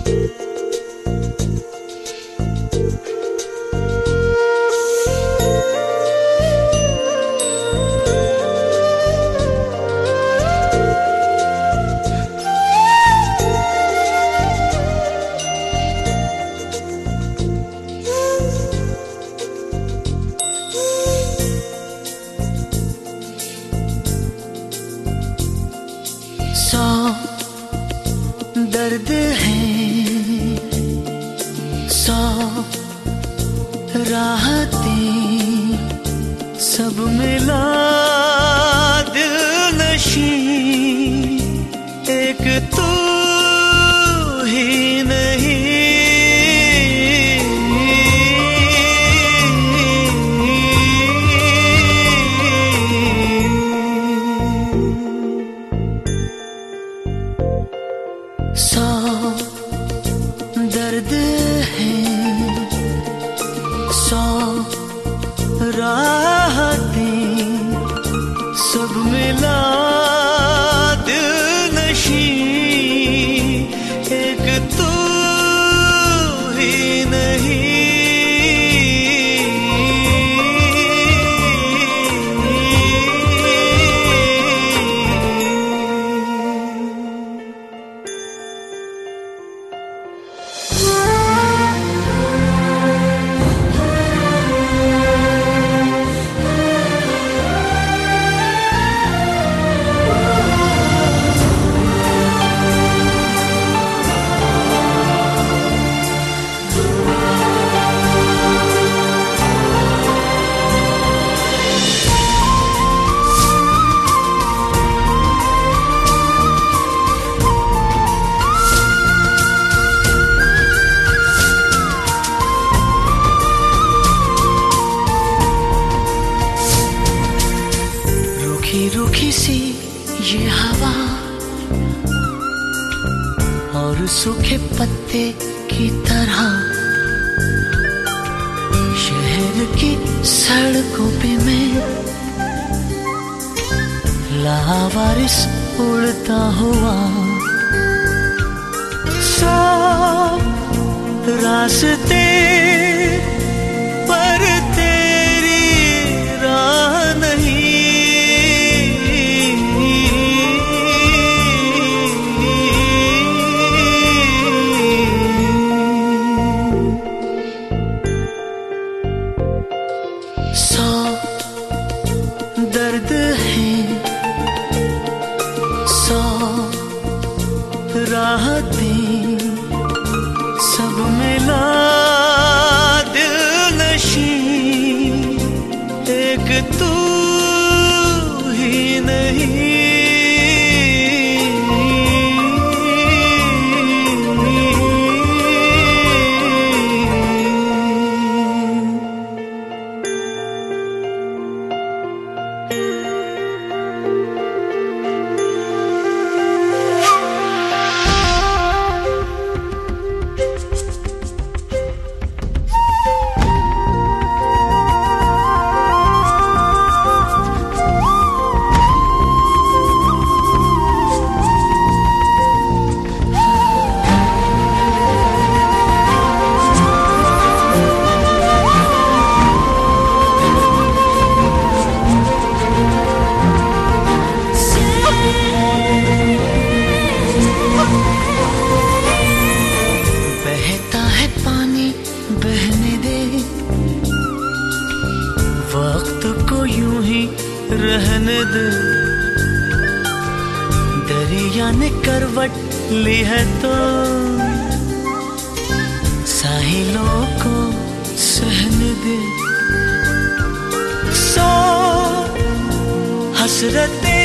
दर्द है, 100 राहतें, सब मिला दिल नशी, एक तू ही नहीं। दर्द है, 100 राहतें, सब मिला दिल नशी, एक तू ही नहीं। रूखी सी ये हवा और सूखे पत्ते की तरह शहर की सड़कों पे मैं लावारिस उड़ता हुआ, 100 रास्ते पर तेरी राह नहीं। 100 दर्द है, 100 राहतें, सब मिला दिल नशी, एक तू ही नहीं। वक्त को यूं ही रहने दे, दरिया ने करवट ली है तो साहिलों को सहने दे। 100 हसरतें